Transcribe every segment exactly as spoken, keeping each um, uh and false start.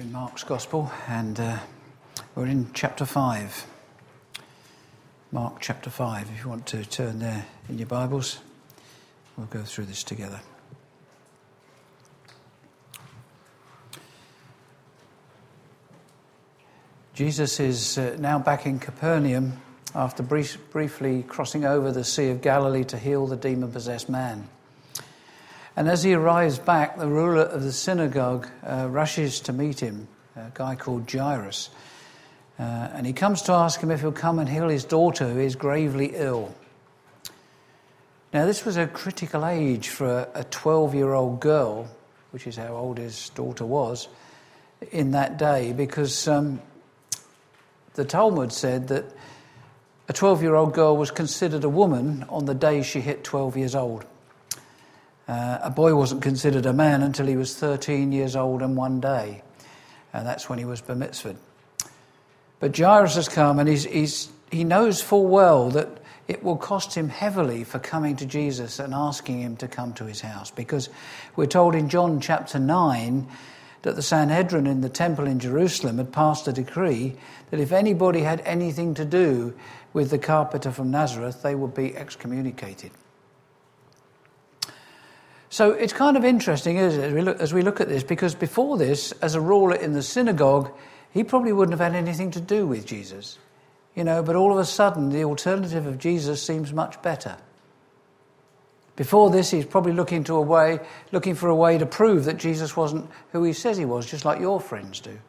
in Mark's Gospel, and uh, we're in chapter five. Mark chapter five, if you want to turn there in your Bibles, we'll go through this together. Jesus is uh, now back in Capernaum after brief, briefly crossing over the Sea of Galilee to heal the demon-possessed man. And as he arrives back, the ruler of the synagogue uh, rushes to meet him, a guy called Jairus. Uh, and he comes to ask him if he'll come and heal his daughter, who is gravely ill. Now, this was a critical age for a twelve-year-old girl, which is how old his daughter was, in that day, because um, the Talmud said that a twelve-year-old girl was considered a woman on the day she hit twelve years old. Uh, a boy wasn't considered a man until he was thirteen years old and one day. And that's when he was bar mitzvahed. But Jairus has come, and he's, he's, he knows full well that it will cost him heavily for coming to Jesus and asking him to come to his house. Because we're told in John chapter nine that the Sanhedrin in the temple in Jerusalem had passed a decree that if anybody had anything to do with the carpenter from Nazareth, they would be excommunicated. So it's kind of interesting, isn't it, as we look, as we look at this, because before this, as a ruler in the synagogue, he probably wouldn't have had anything to do with Jesus. You know, but all of a sudden, the alternative of Jesus seems much better. Before this, he's probably looking to a way, looking for a way to prove that Jesus wasn't who he says he was, just like your friends do.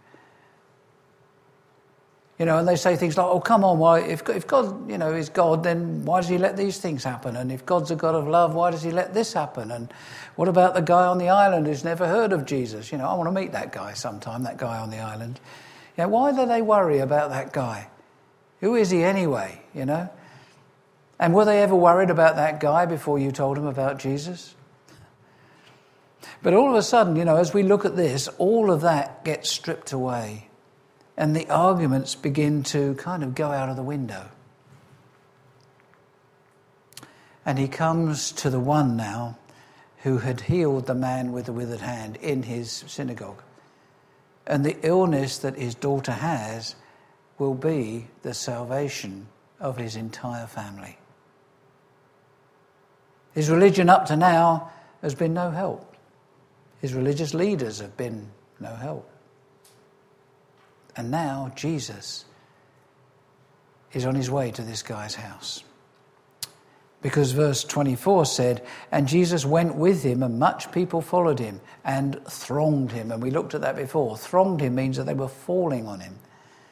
You know, and they say things like, oh, come on, why, if, if God, you know, is God, then why does he let these things happen? And if God's a God of love, why does he let this happen? And what about the guy on the island who's never heard of Jesus? You know, I want to meet that guy sometime, that guy on the island. You know, why do they worry about that guy? Who is he anyway, you know? And were they ever worried about that guy before you told them about Jesus? But all of a sudden, you know, as we look at this, all of that gets stripped away. And the arguments begin to kind of go out of the window. And he comes to the one now who had healed the man with the withered hand in his synagogue. And the illness that his daughter has will be the salvation of his entire family. His religion up to now has been no help. His religious leaders have been no help. And now Jesus is on his way to this guy's house. Because verse twenty-four said, and Jesus went with him, and much people followed him and thronged him. And we looked at that before. Thronged him means that they were falling on him.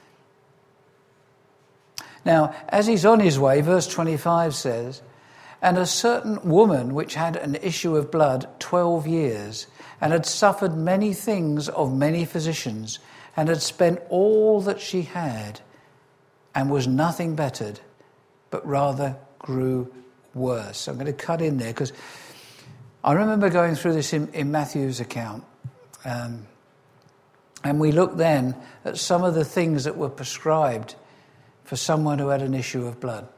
Now, as he's on his way, verse twenty-five says, and a certain woman which had an issue of blood twelve years, and had suffered many things of many physicians, and had spent all that she had, and was nothing bettered, but rather grew worse. I'm going to cut in there, because I remember going through this in, in Matthew's account, um, and we looked then at some of the things that were prescribed for someone who had an issue of blood.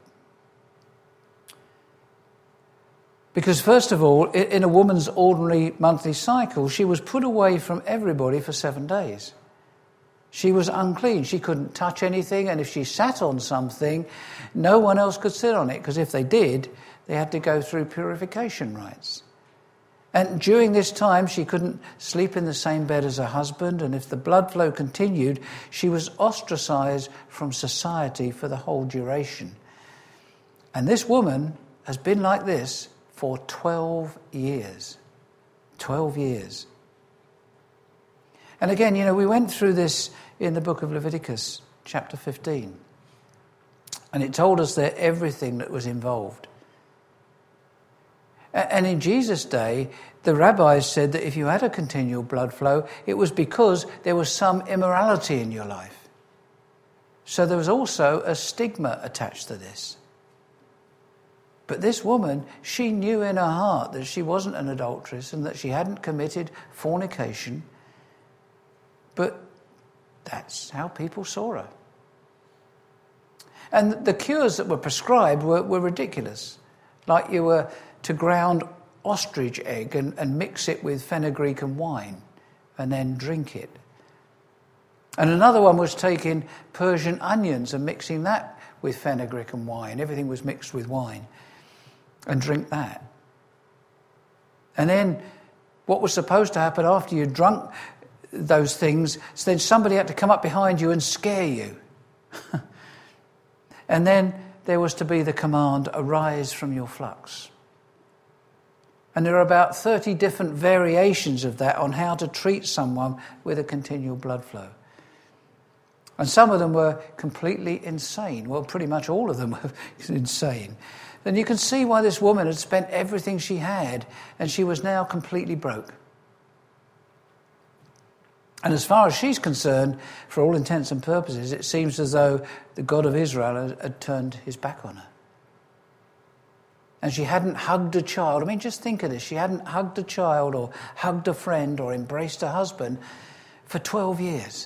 Because first of all, in a woman's ordinary monthly cycle, she was put away from everybody for seven days. She was unclean. She couldn't touch anything, and if she sat on something, no one else could sit on it, because if they did, they had to go through purification rites. And during this time, she couldn't sleep in the same bed as her husband, and if the blood flow continued, she was ostracized from society for the whole duration. And this woman has been like this for twelve years. twelve years. And again, you know, we went through this in the book of Leviticus, chapter fifteen. And it told us there everything that was involved. And in Jesus' day, the rabbis said that if you had a continual blood flow, it was because there was some immorality in your life. So there was also a stigma attached to this. But this woman, she knew in her heart that she wasn't an adulteress and that she hadn't committed fornication. But that's how people saw her. And the cures that were prescribed were, were ridiculous. Like you were to ground ostrich egg and, and mix it with fenugreek and wine and then drink it. And another one was taking Persian onions and mixing that with fenugreek and wine. Everything was mixed with wine. And drink that. And then what was supposed to happen after you drunk those things, so then somebody had to come up behind you and scare you. And then there was to be the command, arise from your flux. And there are about thirty different variations of that on how to treat someone with a continual blood flow. And some of them were completely insane. Well, pretty much all of them were insane. Then you can see why this woman had spent everything she had and she was now completely broke. And as far as she's concerned, for all intents and purposes, it seems as though the God of Israel had, had turned his back on her. And she hadn't hugged a child. I mean, just think of this. She hadn't hugged a child or hugged a friend or embraced her husband for twelve years.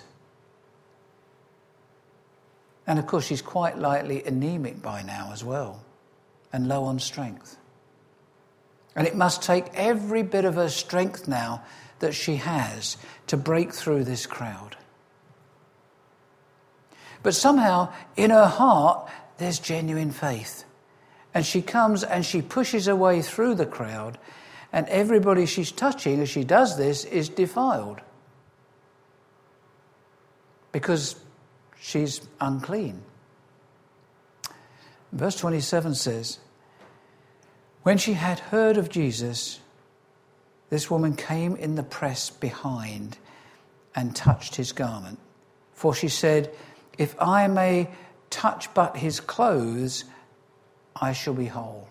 And of course, she's quite likely anemic by now as well and low on strength. And it must take every bit of her strength now that she has to break through this crowd. But somehow, in her heart, there's genuine faith. And she comes and she pushes her way through the crowd, and everybody she's touching as she does this is defiled. Because she's unclean. Verse twenty-seven says, when she had heard of Jesus, this woman came in the press behind and touched his garment. For she said, if I may touch but his clothes, I shall be whole.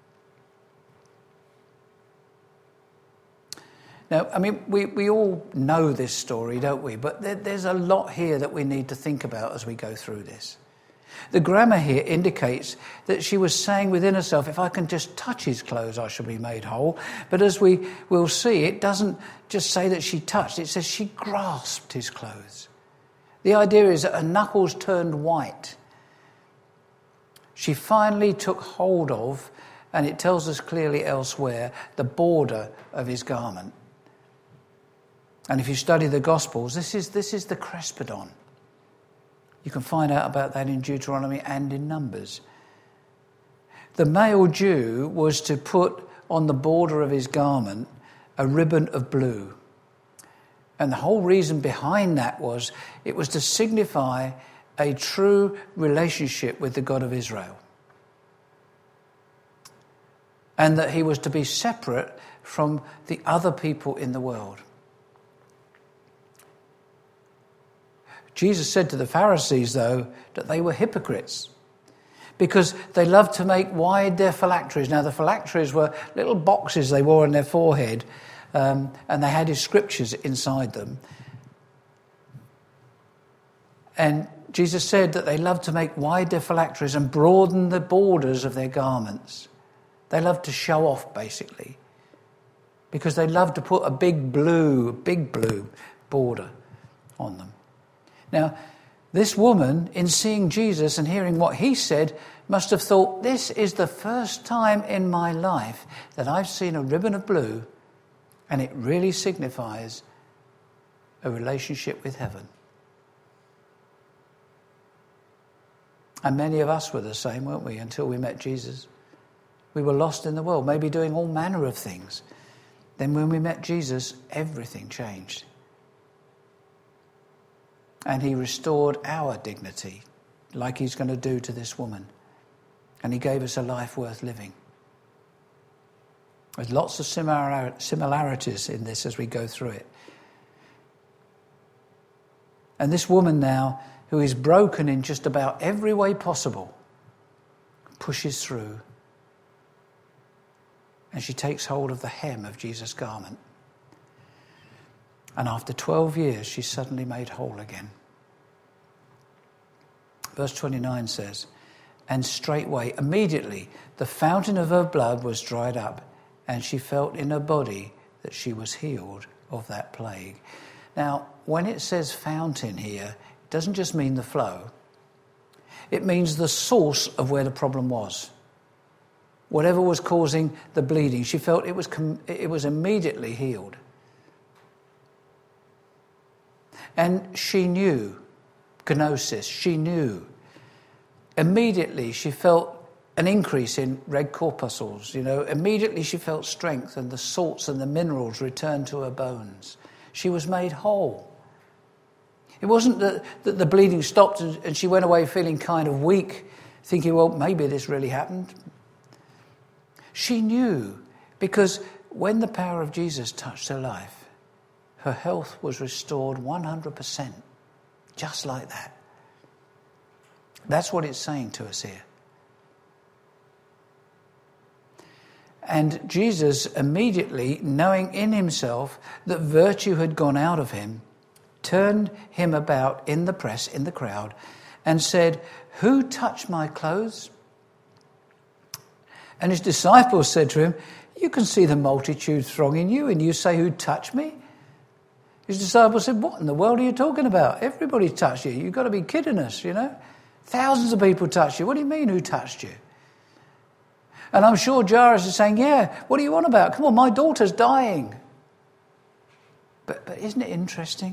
Now, I mean, we, we all know this story, don't we? But there, there's a lot here that we need to think about as we go through this. The grammar here indicates that she was saying within herself, if I can just touch his clothes, I shall be made whole. But as we will see, it doesn't just say that she touched. It says she grasped his clothes. The idea is that her knuckles turned white. She finally took hold of, and it tells us clearly elsewhere, the border of his garment. And if you study the Gospels, this is, this is the crespidon. You can find out about that in Deuteronomy and in Numbers. The male Jew was to put on the border of his garment a ribbon of blue. And the whole reason behind that was it was to signify a true relationship with the God of Israel. And that he was to be separate from the other people in the world. Jesus said to the Pharisees, though, that they were hypocrites because they loved to make wide their phylacteries. Now, the phylacteries were little boxes they wore on their forehead, um, and they had his scriptures inside them. And Jesus said that they loved to make wide their phylacteries and broaden the borders of their garments. They loved to show off, basically, because they loved to put a big blue, big blue border on them. Now, this woman, in seeing Jesus and hearing what he said, must have thought, this is the first time in my life that I've seen a ribbon of blue, and it really signifies a relationship with heaven. And many of us were the same, weren't we, until we met Jesus. We were lost in the world, maybe doing all manner of things. Then when we met Jesus, everything changed. And he restored our dignity, like he's going to do to this woman. And he gave us a life worth living. There's lots of similar similarities in this as we go through it. And this woman now, who is broken in just about every way possible, pushes through. And she takes hold of the hem of Jesus' garment. And after twelve years, she's suddenly made whole again. Verse twenty-nine says, and straightway, immediately, the fountain of her blood was dried up, and she felt in her body that she was healed of that plague. Now, when it says fountain here, it doesn't just mean the flow. It means the source of where the problem was. Whatever was causing the bleeding, she felt it was com- it was immediately healed. And she knew, gnosis, she knew. Immediately she felt an increase in red corpuscles, you know. Immediately she felt strength and the salts and the minerals returned to her bones. She was made whole. It wasn't that, that the bleeding stopped and, and she went away feeling kind of weak, thinking, well, maybe this really happened. She knew, because when the power of Jesus touched her life, her health was restored one hundred percent, just like that. That's what it's saying to us here. And Jesus immediately, knowing in himself that virtue had gone out of him, turned him about in the press, in the crowd, and said, "Who touched my clothes?" And his disciples said to him, "You can see the multitude thronging you, and you say, 'Who touched me?'" His disciples said, "What in the world are you talking about? Everybody touched you. You've got to be kidding us, you know. Thousands of people touched you. What do you mean, who touched you?" And I'm sure Jairus is saying, "Yeah, what are you on about? Come on, my daughter's dying." But, but isn't it interesting?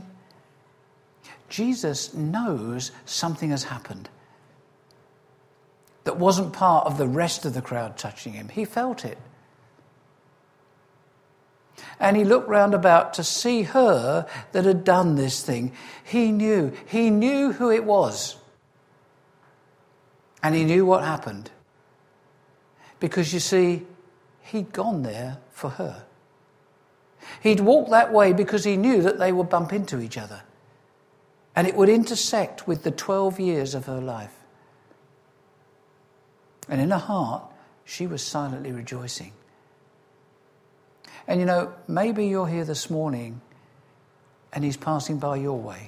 Jesus knows something has happened that wasn't part of the rest of the crowd touching him. He felt it. And he looked round about to see her that had done this thing. He knew. He knew who it was. And he knew what happened. Because you see, he'd gone there for her. He'd walked that way because he knew that they would bump into each other. And it would intersect with the twelve years of her life. And in her heart, she was silently rejoicing. And you know, maybe you're here this morning and he's passing by your way.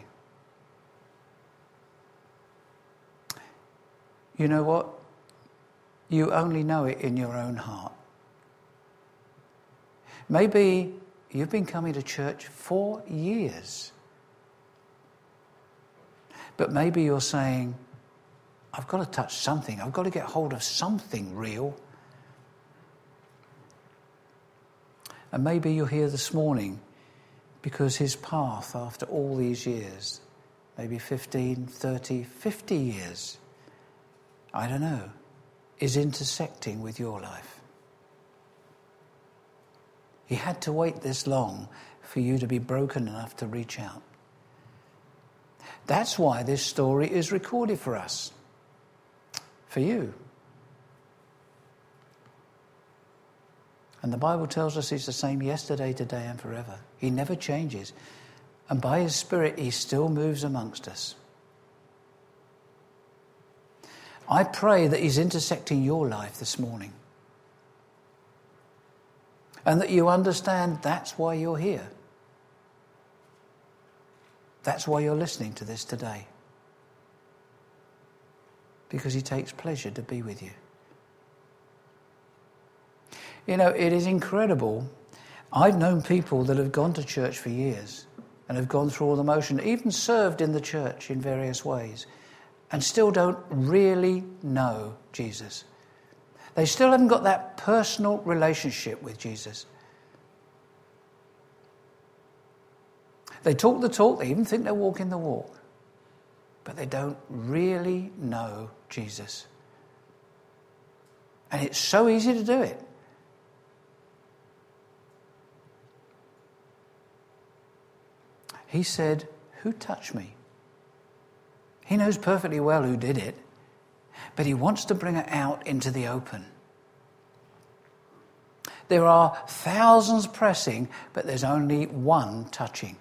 You know what? You only know it in your own heart. Maybe you've been coming to church for years. But maybe you're saying, I've got to touch something. I've got to get hold of something real. And maybe you're here this morning because his path after all these years, maybe fifteen, thirty, fifty years, I don't know, is intersecting with your life. He had to wait this long for you to be broken enough to reach out. That's why this story is recorded for us. For you. And the Bible tells us he's the same yesterday, today and forever. He never changes. And by his Spirit, he still moves amongst us. I pray that he's intersecting your life this morning. And that you understand that's why you're here. That's why you're listening to this today. Because he takes pleasure to be with you. You know, it is incredible. I've known people that have gone to church for years and have gone through all the motion, even served in the church in various ways, and still don't really know Jesus. They still haven't got that personal relationship with Jesus. They talk the talk, they even think they're walking the walk, but they don't really know Jesus. And it's so easy to do it. He said, "Who touched me?" He knows perfectly well who did it, but he wants to bring it out into the open. There are thousands pressing, but there's only one touching.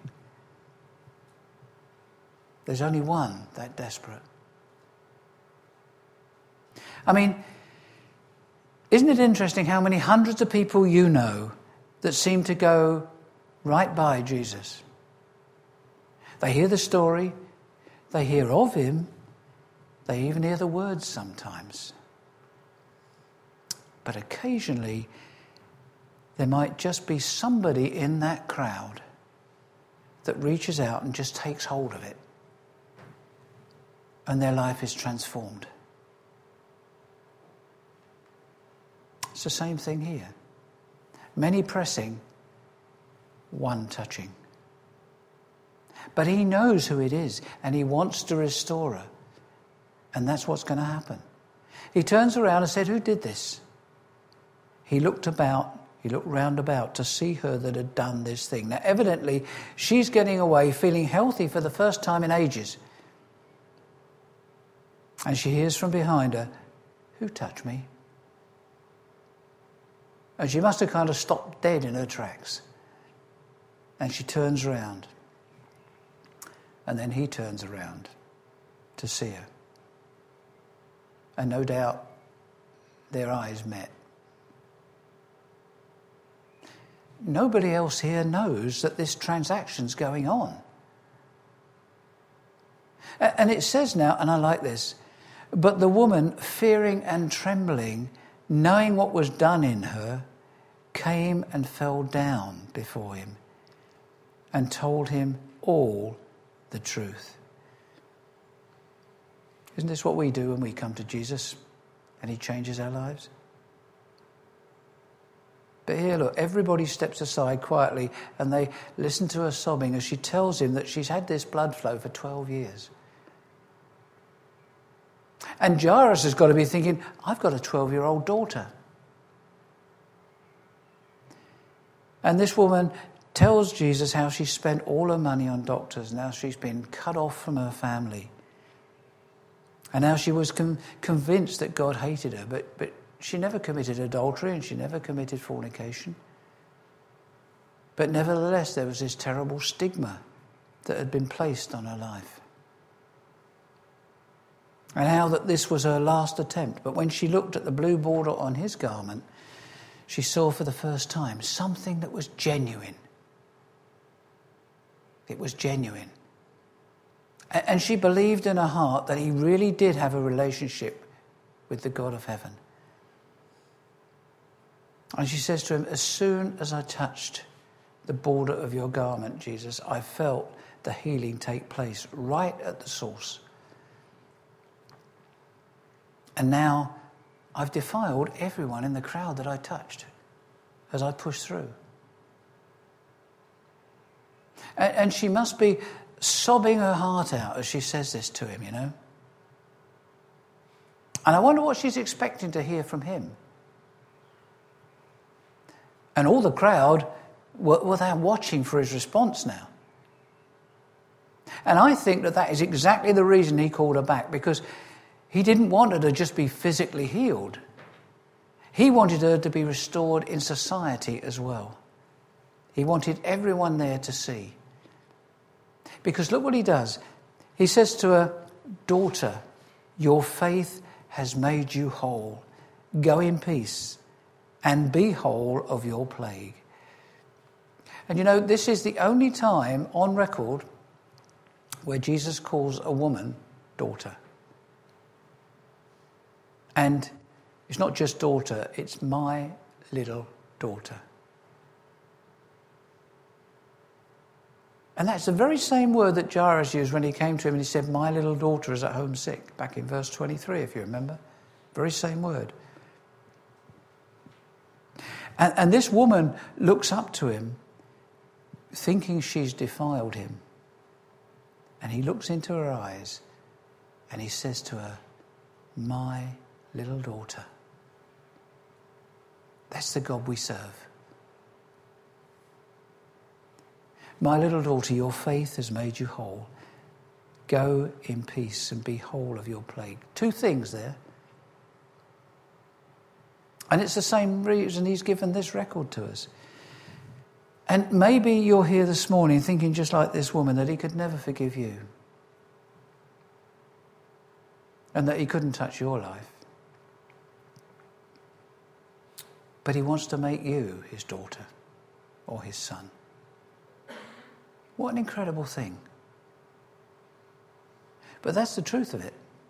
There's only one that desperate. I mean, isn't it interesting how many hundreds of people you know that seem to go right by Jesus? They hear the story, they hear of him, they even hear the words sometimes. But occasionally, there might just be somebody in that crowd that reaches out and just takes hold of it. And their life is transformed. It's the same thing here. Many pressing, one touching. But he knows who it is, and he wants to restore her. And that's what's going to happen. He turns around and said, who did this? He looked about, he looked round about to see her that had done this thing. Now, evidently, she's getting away feeling healthy for the first time in ages. And she hears from behind her, who touched me? And she must have kind of stopped dead in her tracks. And she turns around. And then he turns around to see her. And no doubt their eyes met. Nobody else here knows that this transaction's going on. And it says now, and I like this, but the woman, fearing and trembling, knowing what was done in her, came and fell down before him and told him all the truth. Isn't this what we do when we come to Jesus and he changes our lives? But here, look, everybody steps aside quietly and they listen to her sobbing as she tells him that she's had this blood flow for twelve years. And Jairus has got to be thinking, I've got a twelve-year-old daughter. And this woman tells Jesus how she spent all her money on doctors. Now she's been cut off from her family. And now she was com- convinced that God hated her, but, but she never committed adultery and she never committed fornication. But nevertheless, there was this terrible stigma that had been placed on her life. And how that this was her last attempt. But when she looked at the blue border on his garment, she saw for the first time something that was genuine. It was genuine. And she believed in her heart that he really did have a relationship with the God of heaven. And she says to him, as soon as I touched the border of your garment, Jesus, I felt the healing take place right at the source. And now I've defiled everyone in the crowd that I touched as I pushed through. And, and she must be sobbing her heart out as she says this to him, you know. And I wonder what she's expecting to hear from him. And all the crowd were, were there watching for his response now. And I think that that is exactly the reason he called her back, because he didn't want her to just be physically healed. He wanted her to be restored in society as well. He wanted everyone there to see. Because look what he does. He says to her, daughter, your faith has made you whole. Go in peace and be whole of your plague. And you know, this is the only time on record where Jesus calls a woman daughter. And it's not just daughter, it's my little daughter. And that's the very same word that Jairus used when he came to him and he said, my little daughter is at home sick, back in verse twenty-three, if you remember. Very same word. And, and this woman looks up to him, thinking she's defiled him. And he looks into her eyes and he says to her, my little daughter. That's the God we serve. My little daughter, your faith has made you whole. Go in peace and be whole of your plague. Two things there. And it's the same reason he's given this record to us. And maybe you're here this morning thinking just like this woman that he could never forgive you. And that he couldn't touch your life. But he wants to make you his daughter or his son. What an incredible thing. But that's the truth of it.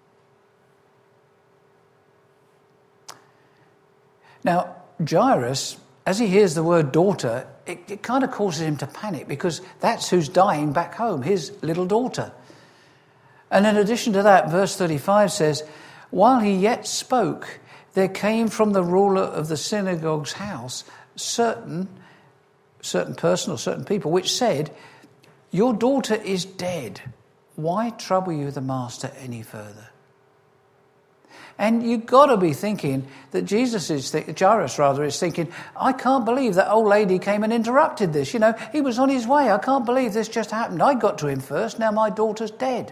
Now, Jairus, as he hears the word daughter, it, it kind of causes him to panic because that's who's dying back home, his little daughter. And in addition to that, verse thirty-five says, while he yet spoke, there came from the ruler of the synagogue's house certain, certain person or certain people which said, Your daughter is dead. Why trouble you the master any further? And you've got to be thinking that Jesus is, th- Jairus rather, is thinking, I can't believe that old lady came and interrupted this. You know, he was on his way. I can't believe this just happened. I got to him first. Now my daughter's dead.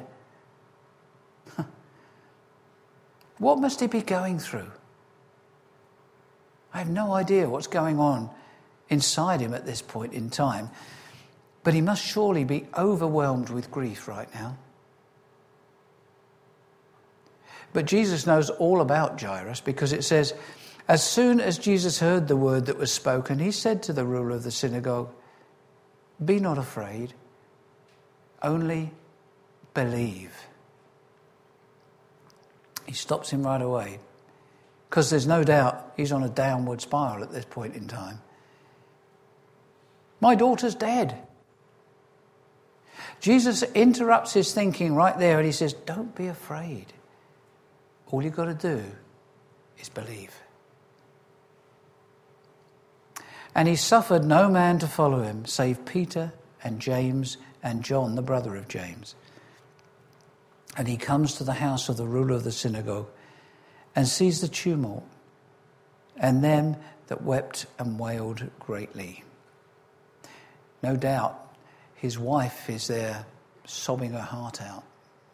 What must he be going through? I have no idea what's going on inside him at this point in time. But he must surely be overwhelmed with grief right now. But Jesus knows all about Jairus, because it says, as soon as Jesus heard the word that was spoken, he said to the ruler of the synagogue, be not afraid, only believe. He stops him right away, because there's no doubt he's on a downward spiral at this point in time. My daughter's dead. Jesus interrupts his thinking right there and he says, don't be afraid. All you've got to do is believe. And he suffered no man to follow him, save Peter and James and John, the brother of James. And he comes to the house of the ruler of the synagogue and sees the tumult and them that wept and wailed greatly. No doubt his wife is there sobbing her heart out.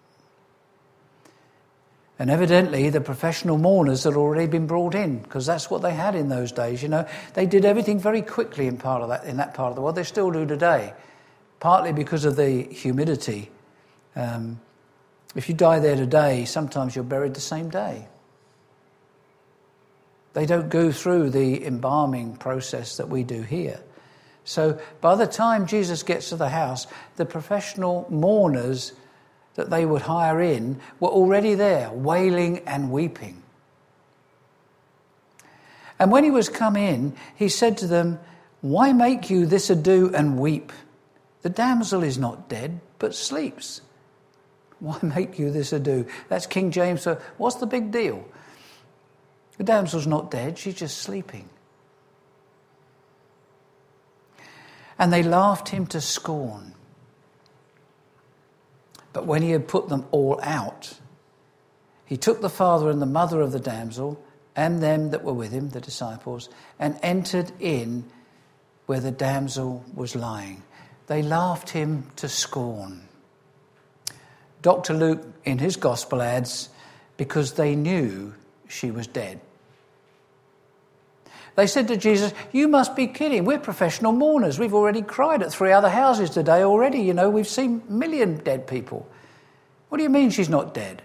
And evidently the professional mourners had already been brought in, because that's what they had in those days. You know, they did everything very quickly in part of that in that part of the world. They still do today, partly because of the humidity. Um, if you die there today, sometimes you're buried the same day. They don't go through the embalming process that we do here. So by the time Jesus gets to the house, the professional mourners that they would hire in were already there, wailing and weeping. And when he was come in, he said to them, why make you this ado and weep? The damsel is not dead, but sleeps. Why make you this ado? That's King James. So what's the big deal? The damsel's not dead, she's just sleeping. And they laughed him to scorn. But when he had put them all out, he took the father and the mother of the damsel and them that were with him, the disciples, and entered in where the damsel was lying. They laughed him to scorn. Doctor Luke, in his gospel, adds, because they knew she was dead. They said to Jesus, you must be kidding. We're professional mourners. We've already cried at three other houses today already. You know, we've seen a million dead people. What do you mean she's not dead?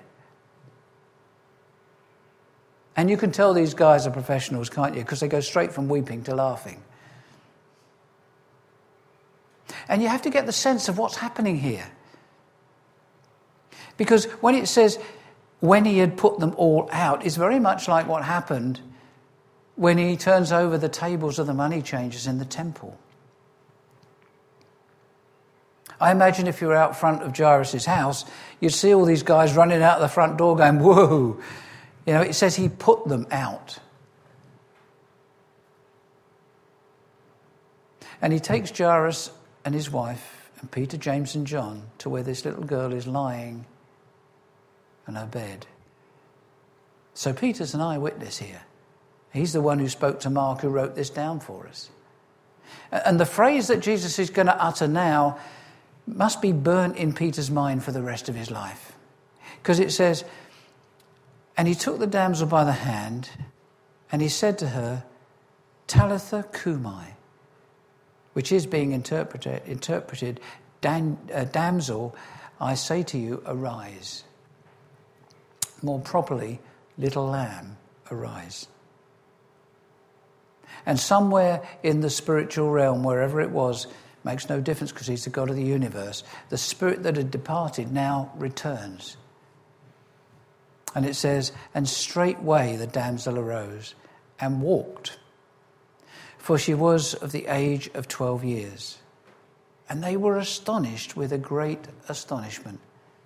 And you can tell these guys are professionals, can't you? Because they go straight from weeping to laughing. And you have to get the sense of what's happening here. Because when it says, when he had put them all out, it's very much like what happened when he turns over the tables of the money changers in the temple. I imagine if you were out front of Jairus' house, you'd see all these guys running out the front door going, whoa. You know, it says he put them out. And he takes Jairus and his wife and Peter, James and John to where this little girl is lying on her bed. So Peter's an eyewitness here. He's the one who spoke to Mark, who wrote this down for us. And the phrase that Jesus is going to utter now must be burnt in Peter's mind for the rest of his life. Because it says, and he took the damsel by the hand, and he said to her, Talitha cumi, which is being interpreted, interpreted Dan, uh, damsel, I say to you, arise. More properly, little lamb, arise. And somewhere in the spiritual realm, wherever it was, makes no difference because he's the God of the universe, the spirit that had departed now returns. And it says, and straightway the damsel arose and walked, for she was of the age of twelve years. And they were astonished with a great astonishment.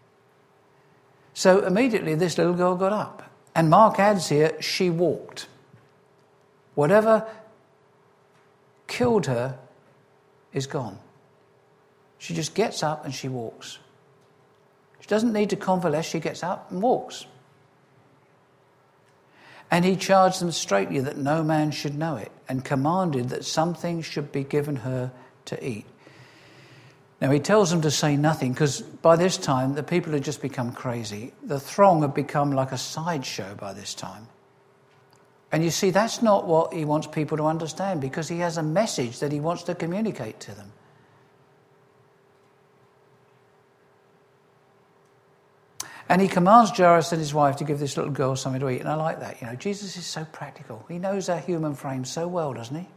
So immediately this little girl got up. And Mark adds here, she walked. Whatever killed her is gone. She just gets up and she walks. She doesn't need to convalesce. She gets up and walks. And he charged them straitly that no man should know it, and commanded that something should be given her to eat. Now he tells them to say nothing, because by this time the people had just become crazy. The throng had become like a sideshow by this time. And you see, that's not what he wants people to understand, because he has a message that he wants to communicate to them. And he commands Jairus and his wife to give this little girl something to eat. And I like that. You know, Jesus is so practical. He knows our human frame so well, doesn't he?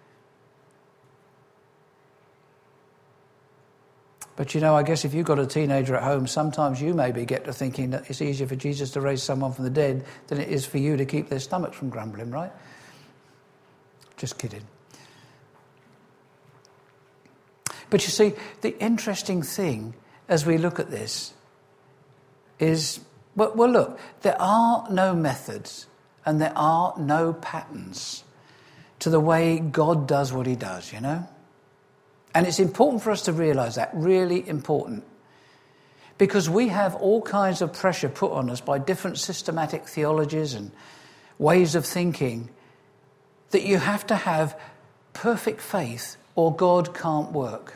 But, you know, I guess if you've got a teenager at home, sometimes you maybe get to thinking that it's easier for Jesus to raise someone from the dead than it is for you to keep their stomachs from grumbling, right? Just kidding. But you see, the interesting thing as we look at this is, well, well, look, there are no methods and there are no patterns to the way God does what he does, you know? And it's important for us to realise that, really important. Because we have all kinds of pressure put on us by different systematic theologies and ways of thinking that you have to have perfect faith or God can't work.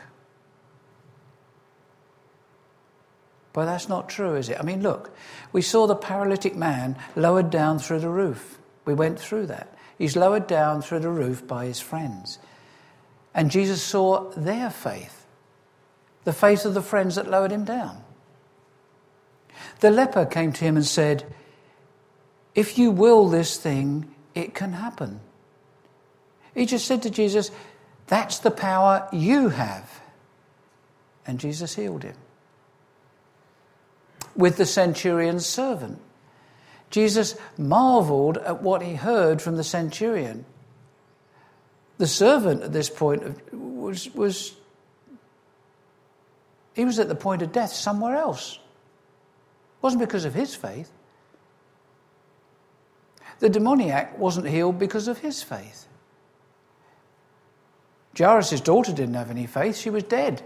But that's not true, is it? I mean, look, we saw the paralytic man lowered down through the roof. We went through that. He's lowered down through the roof by his friends. And Jesus saw their faith, the faith of the friends that lowered him down. The leper came to him and said, "If you will this thing, it can happen." He just said to Jesus, "That's the power you have." And Jesus healed him. With the centurion's servant, Jesus marveled at what he heard from the centurion. The servant at this point was, was he was at the point of death somewhere else. It wasn't because of his faith. The demoniac wasn't healed because of his faith. Jairus' daughter didn't have any faith. She was dead.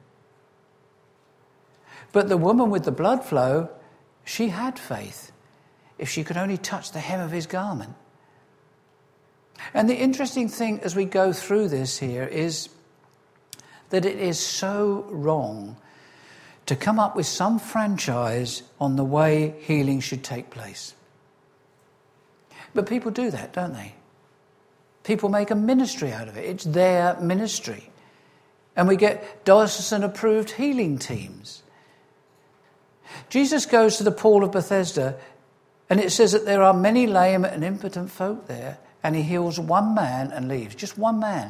But the woman with the blood flow, she had faith. If she could only touch the hem of his garment. And the interesting thing as we go through this here is that it is so wrong to come up with some franchise on the way healing should take place. But people do that, don't they? People make a ministry out of it. It's their ministry. And we get diocesan-approved healing teams. Jesus goes to the pool of Bethesda, and it says that there are many lame and impotent folk there, and he heals one man and leaves. Just one man.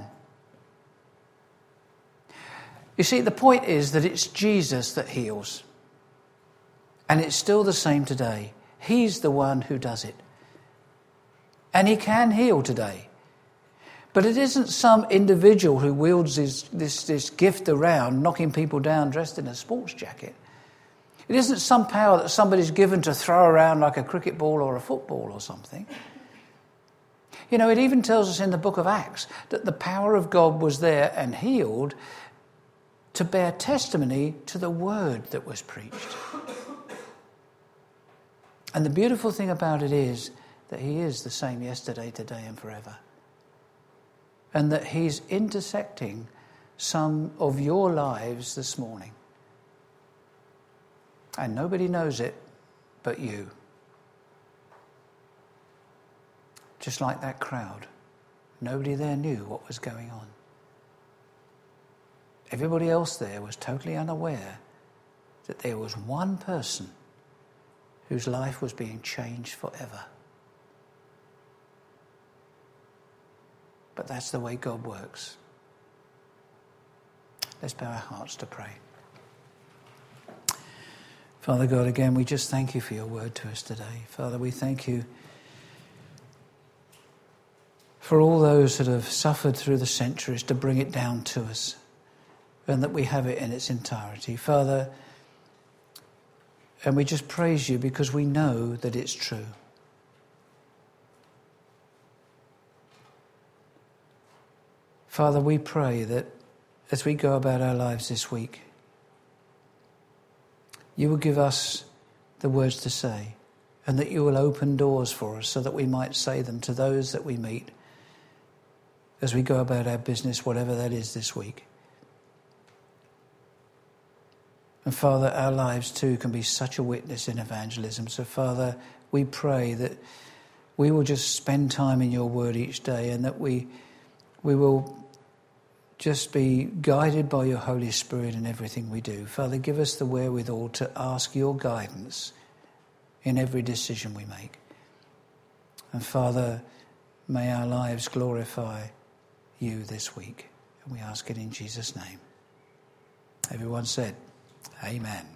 You see, the point is that it's Jesus that heals. And it's still the same today. He's the one who does it. And he can heal today. But it isn't some individual who wields his, this, this gift around, knocking people down dressed in a sports jacket. It isn't some power that somebody's given to throw around like a cricket ball or a football or something. You know, it even tells us in the book of Acts that the power of God was there and healed to bear testimony to the word that was preached. And the beautiful thing about it is that he is the same yesterday, today and forever. And that he's intersecting some of your lives this morning. And nobody knows it but you. Just like that crowd. Nobody there knew what was going on. Everybody else there was totally unaware that there was one person whose life was being changed forever. But that's the way God works. Let's bow our hearts to pray. Father God, again, we just thank you for your word to us today. Father, we thank you for all those that have suffered through the centuries to bring it down to us and that we have it in its entirety. Father, and we just praise you because we know that it's true. Father, we pray that as we go about our lives this week, you will give us the words to say, and that you will open doors for us so that we might say them to those that we meet as we go about our business, whatever that is this week. And Father, our lives too can be such a witness in evangelism. So Father, we pray that we will just spend time in your word each day, and that we we will just be guided by your Holy Spirit in everything we do. Father, give us the wherewithal to ask your guidance in every decision we make. And Father, may our lives glorify you this week. And we ask it in Jesus' name. Everyone said, amen.